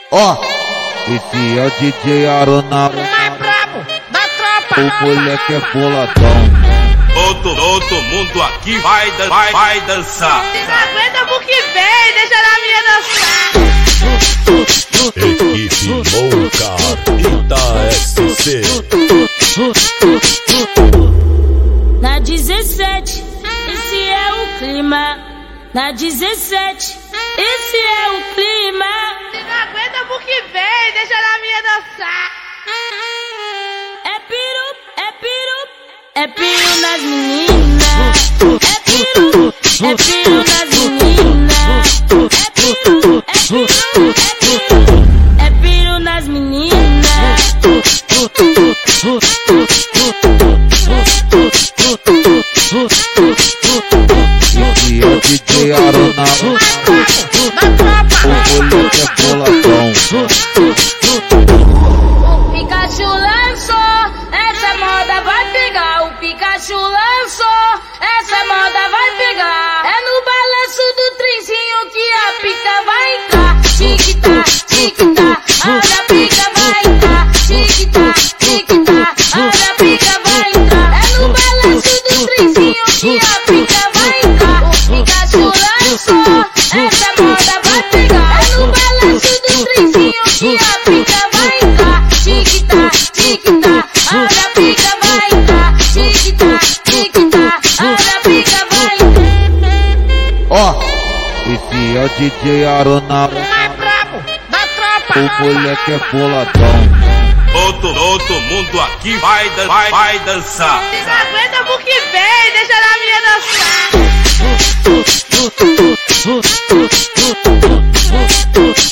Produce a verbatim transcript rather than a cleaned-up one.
Ó, esse é o D J Arona, mais brabo da tropa. o moleque é boladão. Todo, todo mundo aqui vai, dan vai, vai dançar. Não aguenta pro que vem, deixa na minha dançar. Equipe Louca Ita S C. Na dezessete, esse é o clima. Na dezessete, esse é o clima. Não aguenta pro que vem, deixa na minha dançar. É piru, é piru, é piru nas meninas. É piru, é piru nas meninas. É piru, é piru, é piru, é piru nas meninas. Esse é o D J Arona, o moleque é boladão. O Pikachu lançou, essa moda vai pegar. O Pikachu lançou, essa moda vai pegar. É no balanço do trenzinho que a pica vai entrar. Tic-tá, tic-tá, olha a pica vai entrar. Tic-tá, tic-tá, olha a pica vai entrar. É no balanço do trenzinho que a pica vai entrar. O Pikachu lançou, essa moda vai pegar. É no balanço do trenzinho que a pica vai entrar. Tic-tá, tic-tá, olha a pica vai entrar. Tic-tá, tic-tá, olha a pica vai entrar. Ó, esse é o D J Arona, Mais brabo da tropa. o moleque é boladão. Todo, todo mundo aqui vai, dan vai, vai dançar. Não aguenta pro que vem, deixa na minha dançar.